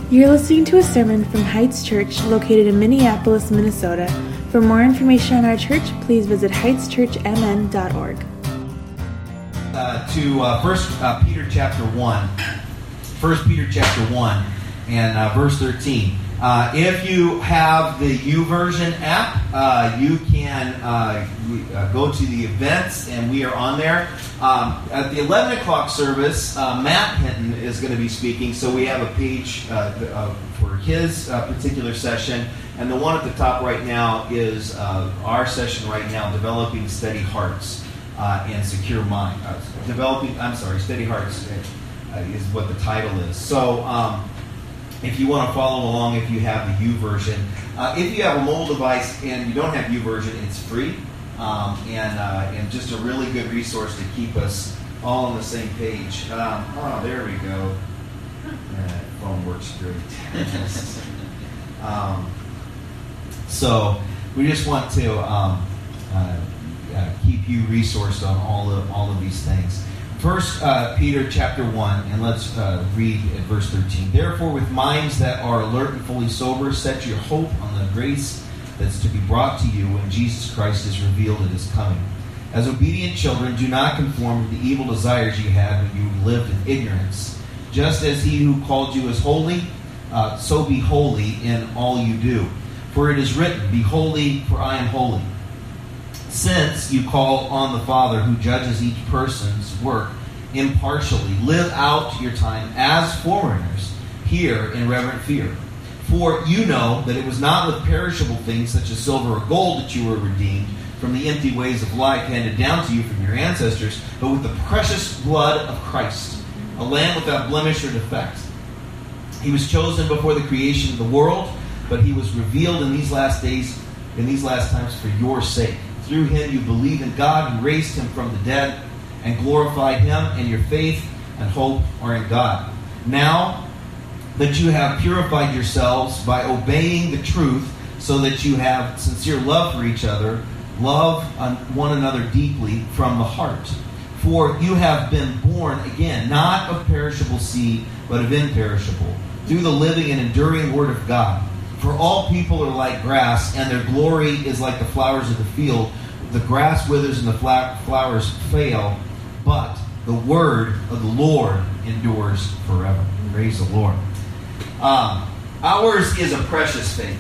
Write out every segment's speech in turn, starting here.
You're listening to a sermon from Heights Church located in Minneapolis, Minnesota. For more information on our church, please visit heightschurchmn.org. To 1 Peter chapter 1. 1 Peter chapter 1 and verse 13. If you have the YouVersion app, you can go to the events, and we are on there. At the 11 o'clock service, Matt Hinton is going to be speaking, so we have a page for his particular session. And the one at the top right now is our session right now, Developing Steady Hearts and Secure Mind. Steady Hearts is what the title is. So, if you want to follow along, if you have the YouVersion. If you have a mobile device and you don't have YouVersion, it's free. And just a really good resource to keep us all on the same page. There we go. That phone works great. So we just want to keep you resourced on all of these things. 1 Peter chapter 1, and let's read at verse 13. Therefore, with minds that are alert and fully sober, set your hope on the grace that's to be brought to you when Jesus Christ is revealed at his coming. As obedient children, do not conform to the evil desires you had when you lived in ignorance. Just as he who called you is holy, so be holy in all you do. For it is written, be holy, for I am holy. Since you call on the Father who judges each person's work impartially, live out your time as foreigners here in reverent fear. For you know that it was not with perishable things such as silver or gold that you were redeemed from the empty ways of life handed down to you from your ancestors, but with the precious blood of Christ, a lamb without blemish or defect. He was chosen before the creation of the world, but he was revealed in these last days, in these last times for your sake. Through him you believe in God who raised him from the dead and glorified him, and your faith and hope are in God. Now that you have purified yourselves by obeying the truth, so that you have sincere love for each other, love one another deeply from the heart. For you have been born again, not of perishable seed, but of imperishable, through the living and enduring word of God. For all people are like grass, and their glory is like the flowers of the field. The grass withers and the flowers fail, but the word of the Lord endures forever. Praise the Lord. Ours is a precious faith.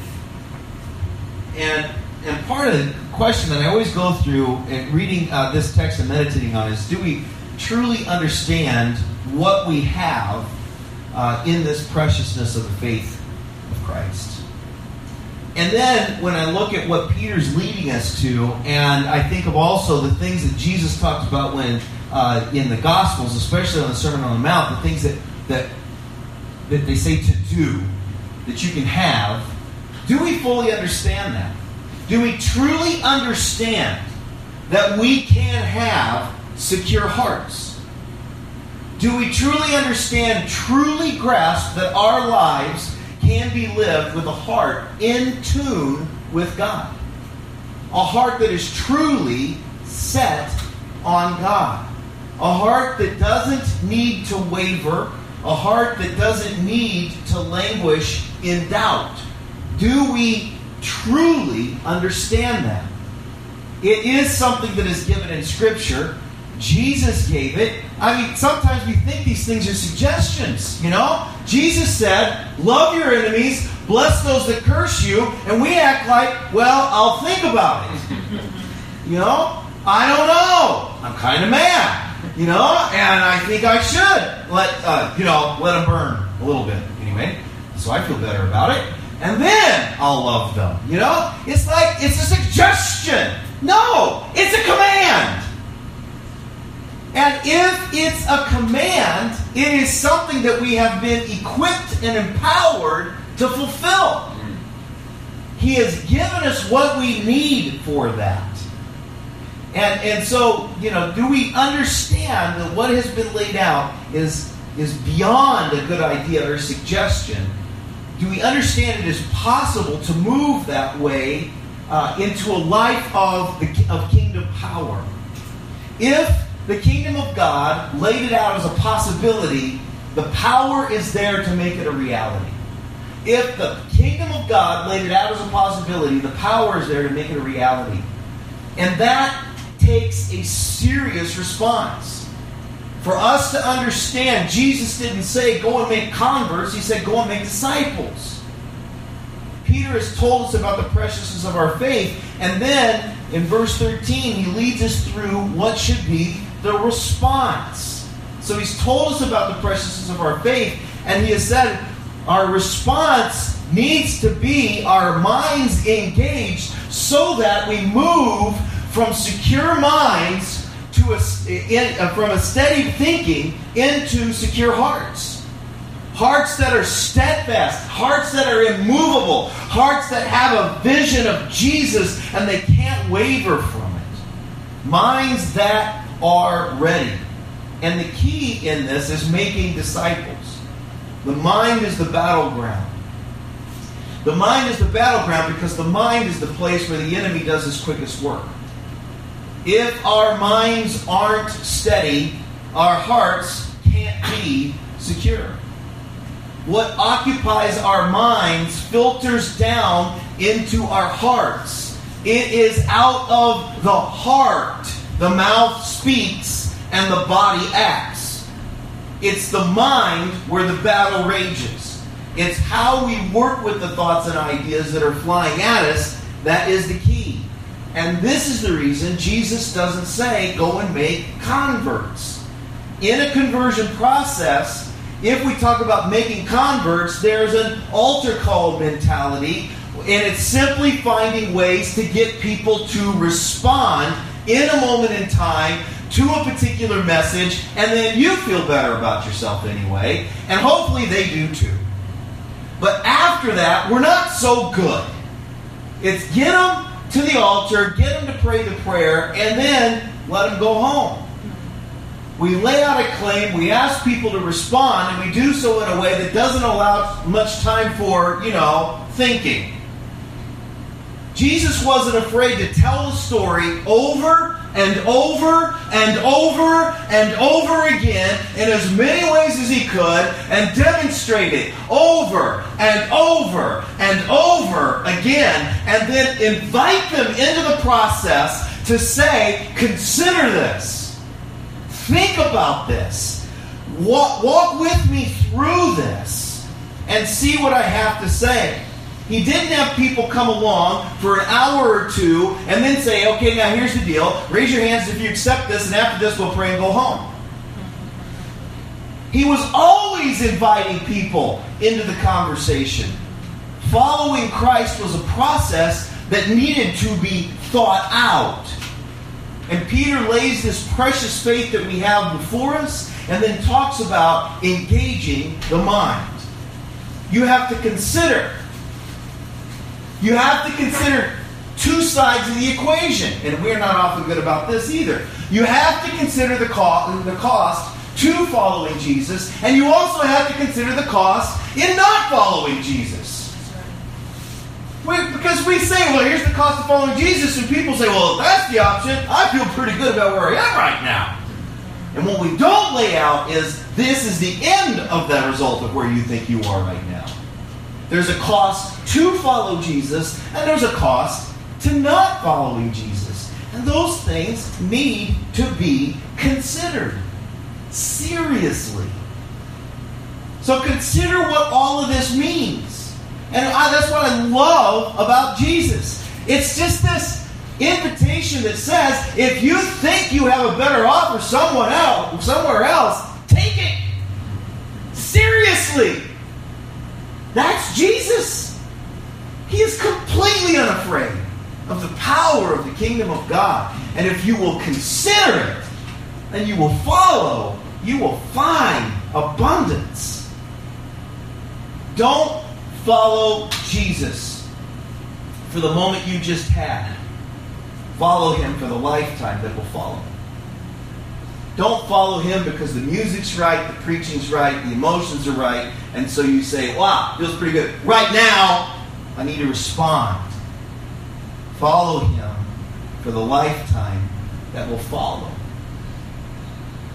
And part of the question that I always go through in reading this text and meditating on is, do we truly understand what we have in this preciousness of the faith of Christ? And then when I look at what Peter's leading us to, and I think of also the things that Jesus talked about when in the Gospels, especially on the Sermon on the Mount, the things that they say to do, that you can have, do we fully understand that? Do we truly understand that we can have secure hearts? Do we truly understand, truly grasp that our lives can be lived with a heart in tune with God? A heart that is truly set on God. A heart that doesn't need to waver. A heart that doesn't need to languish in doubt. Do we truly understand that? It is something that is given in Scripture. Jesus gave it. I mean, sometimes we think these things are suggestions, you know? Jesus said, love your enemies, bless those that curse you, and we act like, well, I'll think about it. You know? I don't know. I'm kind of mad, you know? And I think I should let them burn a little bit anyway, so I feel better about it. And then I'll love them, you know? It's like, it's a suggestion. No, it's a command. And if it's a command, it is something that we have been equipped and empowered to fulfill. He has given us what we need for that. And so, you know, do we understand that what has been laid out is beyond a good idea or suggestion? Do we understand it is possible to move that way into a life of kingdom power? If the kingdom of God laid it out as a possibility, the power is there to make it a reality. If the kingdom of God laid it out as a possibility, the power is there to make it a reality. And that takes a serious response. For us to understand, Jesus didn't say, go and make converts. He said, go and make disciples. Peter has told us about the preciousness of our faith. And then, in verse 13, he leads us through what should be the response. So he's told us about the preciousness of our faith. And he has said, our response needs to be our minds engaged so that we move from secure minds from a steady thinking into secure hearts. Hearts that are steadfast, hearts that are immovable, hearts that have a vision of Jesus and they can't waver from it. Minds that are ready. And the key in this is making disciples. The mind is the battleground. The mind is the battleground because the mind is the place where the enemy does his quickest work. If our minds aren't steady, our hearts can't be secure. What occupies our minds filters down into our hearts. It is out of the heart the mouth speaks and the body acts. It's the mind where the battle rages. It's how we work with the thoughts and ideas that are flying at us that is the key. And this is the reason Jesus doesn't say, go and make converts. In a conversion process, if we talk about making converts, there's an altar call mentality, and it's simply finding ways to get people to respond in a moment in time to a particular message, and then you feel better about yourself anyway, and hopefully they do too. But after that, we're not so good. It's get them to the altar, get them to pray the prayer, and then let them go home. We lay out a claim, we ask people to respond, and we do so in a way that doesn't allow much time for, thinking. Jesus wasn't afraid to tell the story over and over and over and over again in as many ways as he could and demonstrate it over and over and over again and then invite them into the process to say, consider this. Think about this. Walk with me through this and see what I have to say. He didn't have people come along for an hour or two and then say, okay, now here's the deal. Raise your hands if you accept this, and after this we'll pray and go home. He was always inviting people into the conversation. Following Christ was a process that needed to be thought out. And Peter lays this precious faith that we have before us and then talks about engaging the mind. You have to consider two sides of the equation. And we're not often good about this either. You have to consider the cost to following Jesus, and you also have to consider the cost in not following Jesus. Because we say, well, here's the cost of following Jesus, and people say, well, if that's the option, I feel pretty good about where I am right now. And what we don't lay out is this is the end of the result of where you think you are right now. There's a cost to follow Jesus, and there's a cost to not following Jesus. And those things need to be considered seriously. So consider what all of this means. And that's what I love about Jesus. It's just this invitation that says, if you think you have a better offer somewhere else, take it. Seriously. That's Jesus. He is completely unafraid of the power of the kingdom of God. And if you will consider it, and you will follow, you will find abundance. Don't follow Jesus for the moment you just had. Follow him for the lifetime that will follow. Don't follow him because the music's right, the preaching's right, the emotions are right, and so you say, wow, feels pretty good. Right now, I need to respond. Follow him for the lifetime that will follow.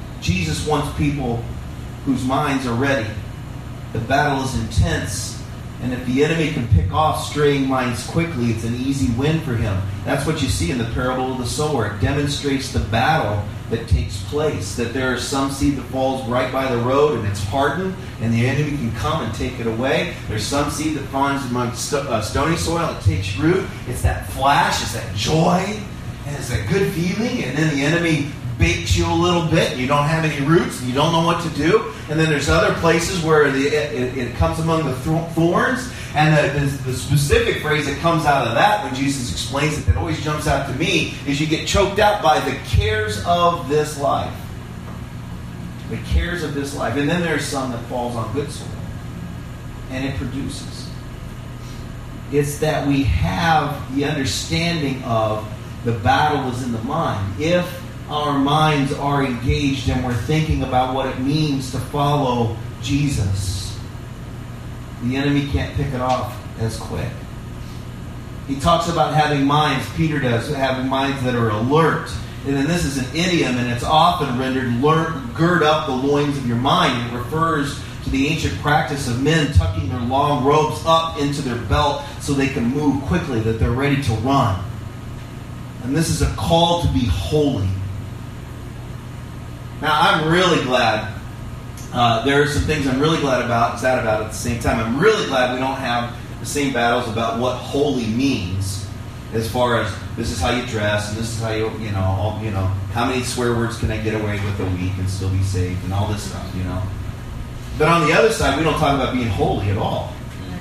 Jesus wants people whose minds are ready. The battle is intense, And if the enemy can pick off straying minds quickly, it's an easy win for him. That's what you see in the parable of the sower. It demonstrates the battle that takes place. That there is some seed that falls right by the road and it's hardened, and the enemy can come and take it away. There's some seed that falls among stony soil. It takes root. It's that flash. It's that joy. And it's that good feeling. And then the enemy bakes you a little bit. You don't have any roots, and you don't know what to do. And then there's other places where it comes among the thorns. And the specific phrase that comes out of that when Jesus explains it that always jumps out to me is you get choked out by the cares of this life. The cares of this life. And then there's some that falls on good soil. And it produces. It's that we have the understanding of the battle is in the mind. If our minds are engaged and we're thinking about what it means to follow Jesus, the enemy can't pick it off as quick. He talks about having minds, Peter does, having minds that are alert. And then this is an idiom, and it's often rendered, gird up the loins of your mind. It refers to the ancient practice of men tucking their long robes up into their belt so they can move quickly, that they're ready to run. And this is a call to be holy. Now, I'm really glad. There are some things I'm really glad about and sad about at the same time. I'm really glad we don't have the same battles about what holy means, as far as this is how you dress and this is how how many swear words can I get away with a week and still be saved and all this stuff, But on the other side, we don't talk about being holy at all.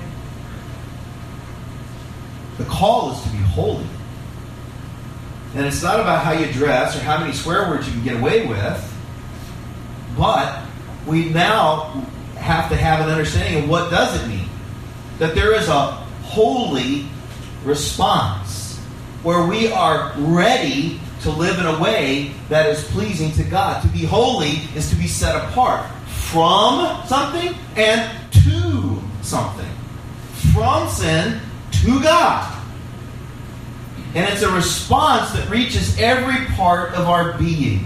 The call is to be holy. And it's not about how you dress or how many swear words you can get away with. But we now have to have an understanding of what does it mean. That there is a holy response where we are ready to live in a way that is pleasing to God. To be holy is to be set apart from something and to something. From sin to God. And it's a response that reaches every part of our being.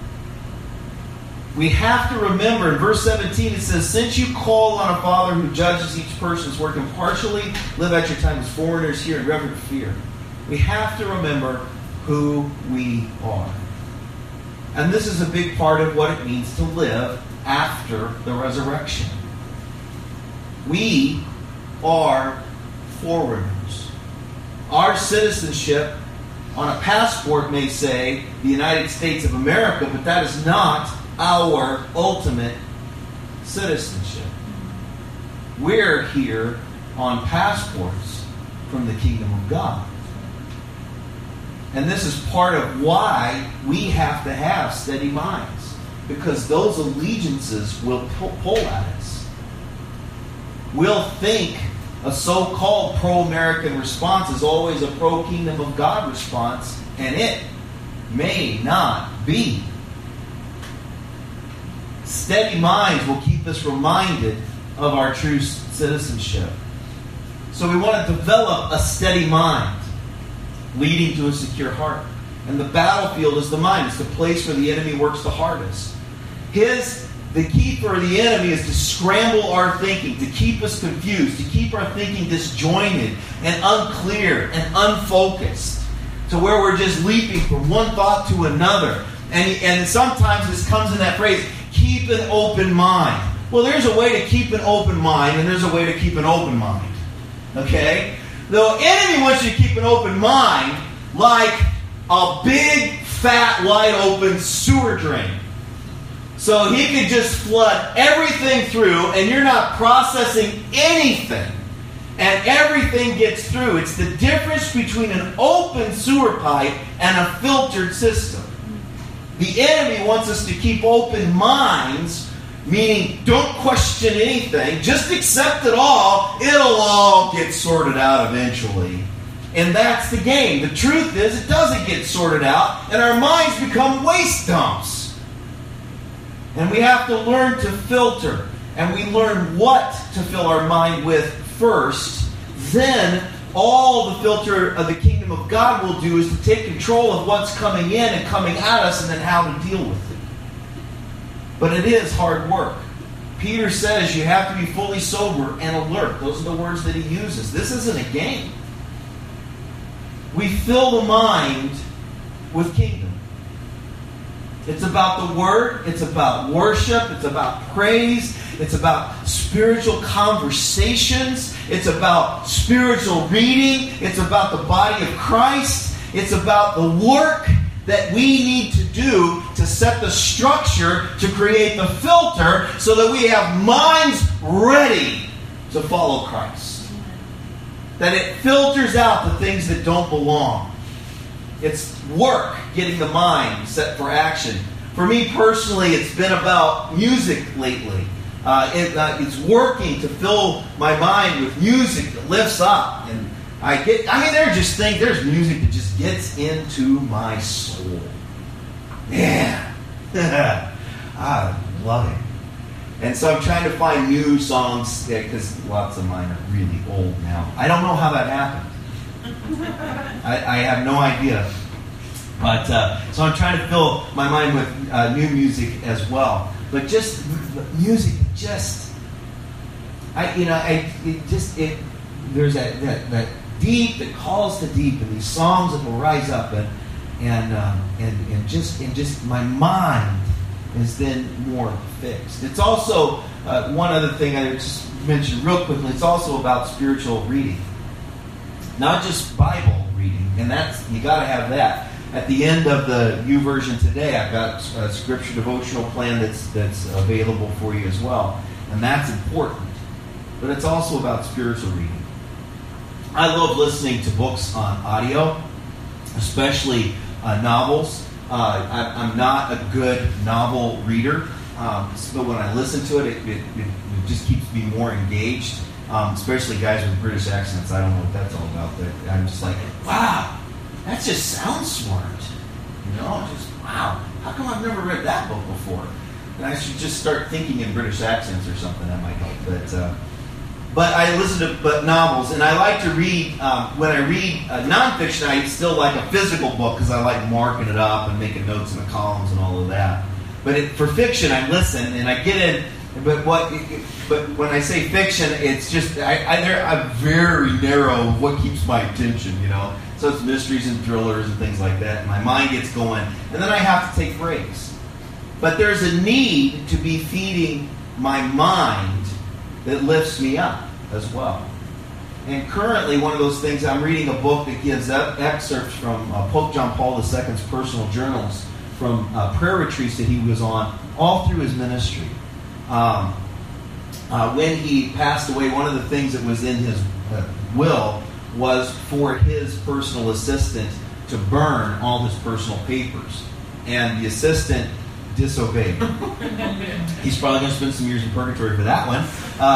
We have to remember, in verse 17 it says, since you call on a Father who judges each person's work impartially, live out your time as foreigners here in reverent fear. We have to remember who we are. And this is a big part of what it means to live after the resurrection. We are foreigners. Our citizenship on a passport may say the United States of America, but that is not our ultimate citizenship. We're here on passports from the kingdom of God. And this is part of why we have to have steady minds, because those allegiances will pull at us. We'll think a so-called pro-American response is always a pro-kingdom of God response, and it may not be. Steady minds will keep us reminded of our true citizenship. So we want to develop a steady mind, leading to a secure heart. And the battlefield is the mind. It's the place where the enemy works the hardest. The key for the enemy is to scramble our thinking, to keep us confused, to keep our thinking disjointed and unclear and unfocused, to where we're just leaping from one thought to another. And sometimes this comes in that phrase, keep an open mind. Well, there's a way to keep an open mind, and there's a way to keep an open mind. Okay? The enemy wants you to keep an open mind like a big, fat, wide open sewer drain. So he could just flood everything through, and you're not processing anything. And everything gets through. It's the difference between an open sewer pipe and a filtered system. The enemy wants us to keep open minds, meaning don't question anything. Just accept it all. It'll all get sorted out eventually. And that's the game. The truth is, it doesn't get sorted out, and our minds become waste dumps. And we have to learn to filter. And we learn what to fill our mind with first. Then all the filter of the kingdom of God will do is to take control of what's coming in and coming at us, and then how to deal with it. But it is hard work. Peter says you have to be fully sober and alert. Those are the words that he uses. This isn't a game. We fill the mind with kingdom. It's about the Word. It's about worship. It's about praise. It's about spiritual conversations. It's about spiritual reading. It's about the body of Christ. It's about the work that we need to do to set the structure, to create the filter, so that we have minds ready to follow Christ. That it filters out the things that don't belong. It's work getting the mind set for action. For me personally, it's been about music lately. It's working to fill my mind with music that lifts up. And there's music that just gets into my soul. Yeah. I love it. And so I'm trying to find new songs, because lots of mine are really old now. I don't know how that happened. I have no idea. But so I'm trying to fill my mind with new music as well. But just music, there's that deep that calls to deep, and these songs that will rise up, and just my mind is then more fixed. It's also one other thing I just mentioned real quickly. It's also about spiritual reading, not just Bible reading, and that's, you got to have that. At the end of the YouVersion today, I've got a scripture devotional plan that's available for you as well, and that's important. But it's also about spiritual reading. I love listening to books on audio, especially novels. I'm not a good novel reader, but when I listen to it, it just keeps me more engaged, especially guys with British accents. I don't know what that's all about. I'm just like, wow, that just sounds smart. Just wow. How come I've never read that book before? And I should just start thinking in British accents or something. That might help. But I listen to novels, and I like to read. When I read nonfiction, I still like a physical book because I like marking it up and making notes in the columns and all of that. But for fiction, I listen and I get in. But when I say fiction, it's just I'm very narrow of what keeps my attention. So it's mysteries and thrillers and things like that. And my mind gets going, and then I have to take breaks. But there's a need to be feeding my mind that lifts me up as well. And currently, one of those things, I'm reading a book that gives excerpts from Pope John Paul II's personal journals from prayer retreats that he was on all through his ministry. When he passed away, one of the things that was in his will was for his personal assistant to burn all his personal papers. And the assistant disobeyed. He's probably going to spend some years in purgatory for that one.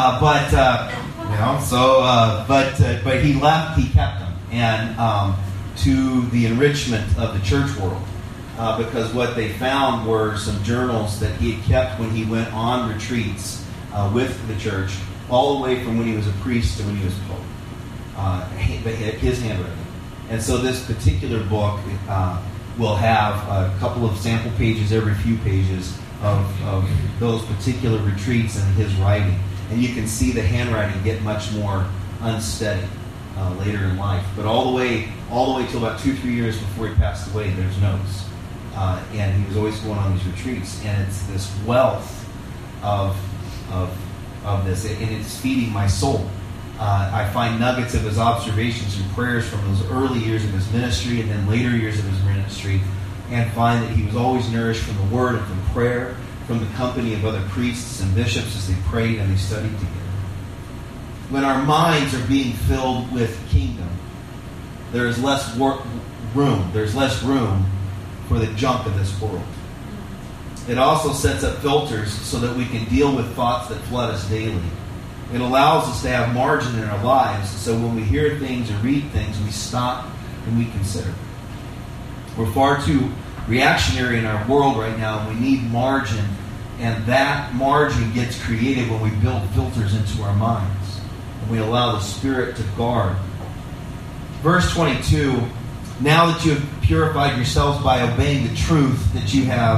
But he left, he kept them, and to the enrichment of the church world. Because what they found were some journals that he had kept when he went on retreats with the church, all the way from when he was a priest to when he was pope. His handwriting. And so this particular book will have a couple of sample pages every few pages of those particular retreats and his writing. And you can see the handwriting get much more unsteady later in life. But all the way till about 2-3 years before he passed away, there's notes. And he was always going on these retreats. And it's this wealth of this, and it's feeding my soul. I find nuggets of his observations and prayers from those early years of his ministry and then later years of his ministry, and find that he was always nourished from the Word and from prayer, from the company of other priests and bishops as they prayed and they studied together. When our minds are being filled with kingdom, there is less room. There's less room for the junk of this world. It also sets up filters so that we can deal with thoughts that flood us daily. It allows us to have margin in our lives, so when we hear things or read things, we stop and we consider. We're far too reactionary in our world right now, and we need margin, and that margin gets created when we build filters into our minds, and we allow the Spirit to guard. Verse 22, now that you have purified yourselves by obeying the truth, that you have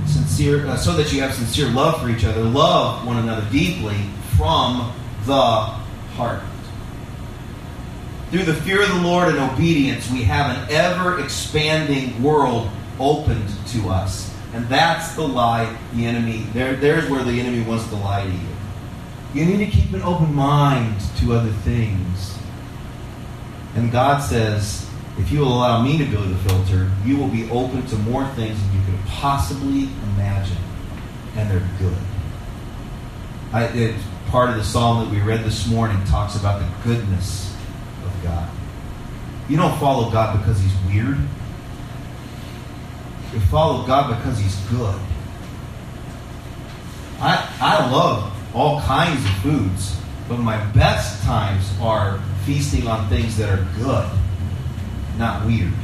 so that you have sincere love for each other. Love one another deeply from the heart. Through the fear of the Lord and obedience, we have an ever-expanding world opened to us. And that's the lie the enemy, there's where the enemy wants to lie to you. You need to keep an open mind to other things. And God says, if you will allow me to build the filter, you will be open to more things than you could possibly imagine. And they're good. Part of the psalm that we read this morning talks about the goodness of God. You don't follow God because He's weird. You follow God because He's good. I love all kinds of foods, but my best times are feasting on things that are good, not weird.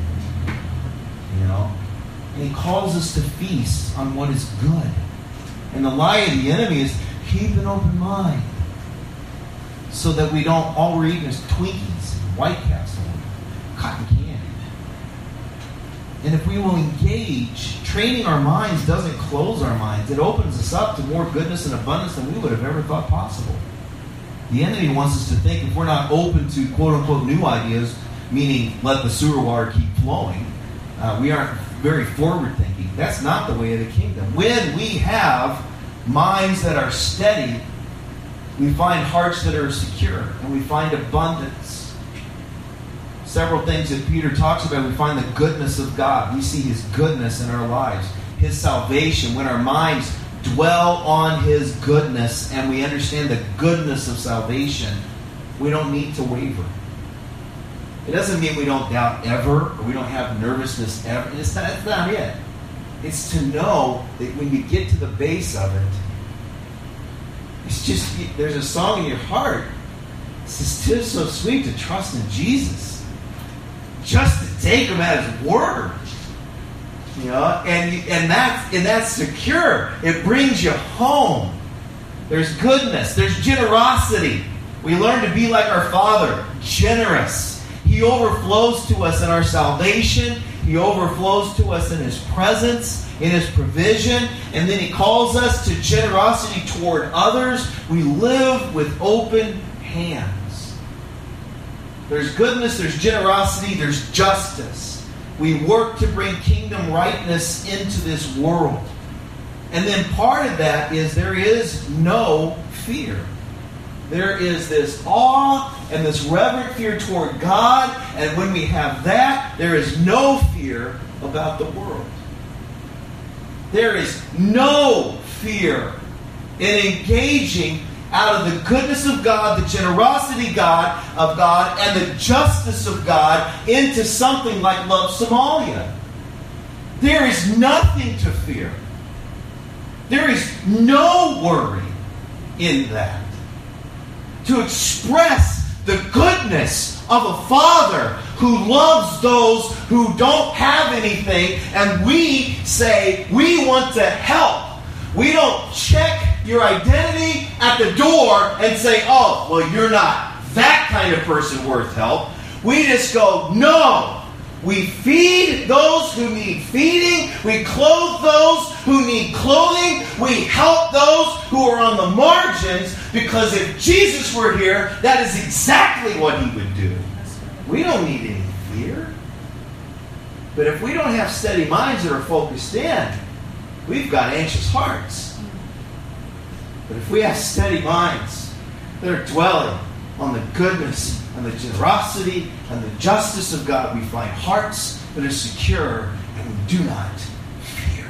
You know? And He calls us to feast on what is good. And the lie of the enemy is keep an open mind so that we don't, all we're eating is Twinkies, White Castle, cotton candy. And if we will engage, training our minds doesn't close our minds. It opens us up to more goodness and abundance than we would have ever thought possible. The enemy wants us to think if we're not open to quote-unquote new ideas, meaning let the sewer water keep flowing, we aren't very forward-thinking. That's not the way of the kingdom. When we have minds that are steady, we find hearts that are secure, and we find abundance. Several things that Peter talks about, we find the goodness of God. We see His goodness in our lives. His salvation, when our minds dwell on His goodness and we understand the goodness of salvation, we don't need to waver. It doesn't mean we don't doubt ever or we don't have nervousness ever. That's not it. It's to know that when you get to the base of it, it's just, there's a song in your heart. It's just so sweet to trust in Jesus. Just to take Him at His word. You know, and that's secure. It brings you home. There's goodness. There's generosity. We learn to be like our Father, generous. He overflows to us in our salvation. He overflows to us in His presence, in His provision. And then He calls us to generosity toward others. We live with open hands. There's goodness, there's generosity, there's justice. We work to bring kingdom rightness into this world. And then part of that is there is no fear. There is this awe and this reverent fear toward God. And when we have that, there is no fear about the world. There is no fear in engaging out of the goodness of God, the generosity of God, and the justice of God into something like Love Somalia. There is nothing to fear. There is no worry in that. To express the goodness of a Father who loves those who don't have anything, and we say we want to help. We don't check your identity at the door and say, oh, well, you're not that kind of person worth help. We just go, no. We feed those who need feeding. We clothe those who need clothing. We help those who are on the margins, because if Jesus were here, that is exactly what He would do. We don't need any fear. But if we don't have steady minds that are focused in, we've got anxious hearts. But if we have steady minds that are dwelling on the goodness and the generosity and the justice of God, we find hearts that are secure and we do not fear.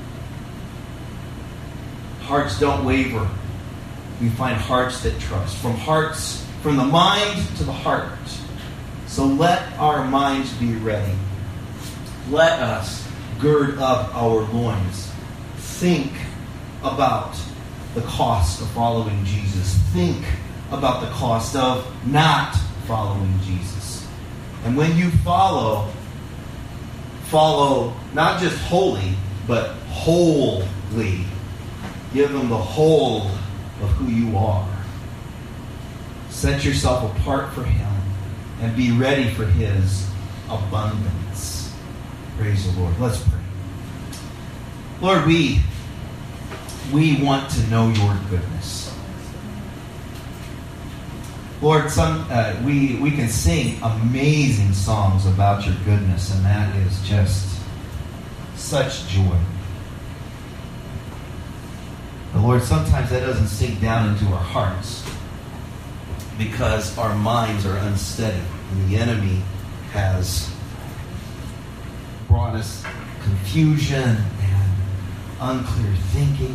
Hearts don't waver. We find hearts that trust. From the mind to the heart. So let our minds be ready. Let us gird up our loins. Think about the cost of following Jesus. Think about the cost of not following Jesus. And when you follow not just wholly, but wholly. Give Him the whole of who you are. Set yourself apart for Him and be ready for His abundance. Praise the Lord. Let's pray. Lord, we want to know your goodness. Lord, we can sing amazing songs about your goodness, and that is just such joy. But Lord, sometimes that doesn't sink down into our hearts because our minds are unsteady, and the enemy has brought us confusion and unclear thinking.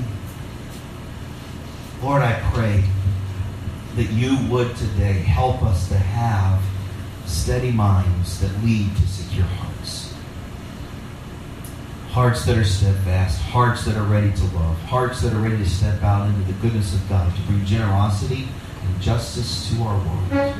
Lord, I pray that you would today help us to have steady minds that lead to secure hearts. Hearts that are steadfast, hearts that are ready to love, hearts that are ready to step out into the goodness of God, to bring generosity and justice to our world.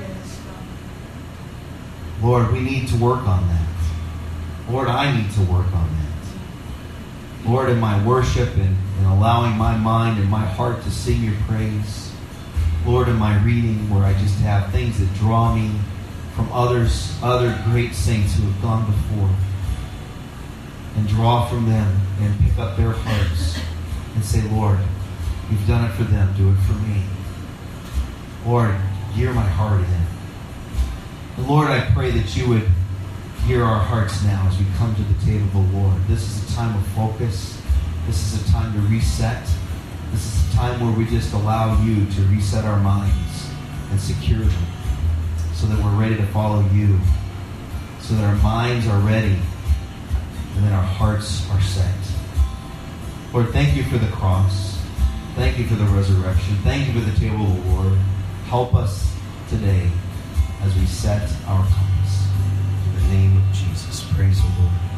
Lord, we need to work on that. Lord, I need to work on that. Lord, in my worship and allowing my mind and my heart to sing your praise. Lord, in my reading where I just have things that draw me from other great saints who have gone before, and draw from them and pick up their hearts and say, Lord, you've done it for them, do it for me. Lord, gear my heart in. And Lord, I pray that you would gear our hearts now as we come to the table of the Lord. This is a time of focus. This is a time to reset. This is a time where we just allow you to reset our minds and secure them so that we're ready to follow you, so that our minds are ready and then our hearts are set. Lord, thank you for the cross. Thank you for the resurrection. Thank you for the table of the Lord. Help us today as we set our compass. In the name of Jesus, praise the Lord.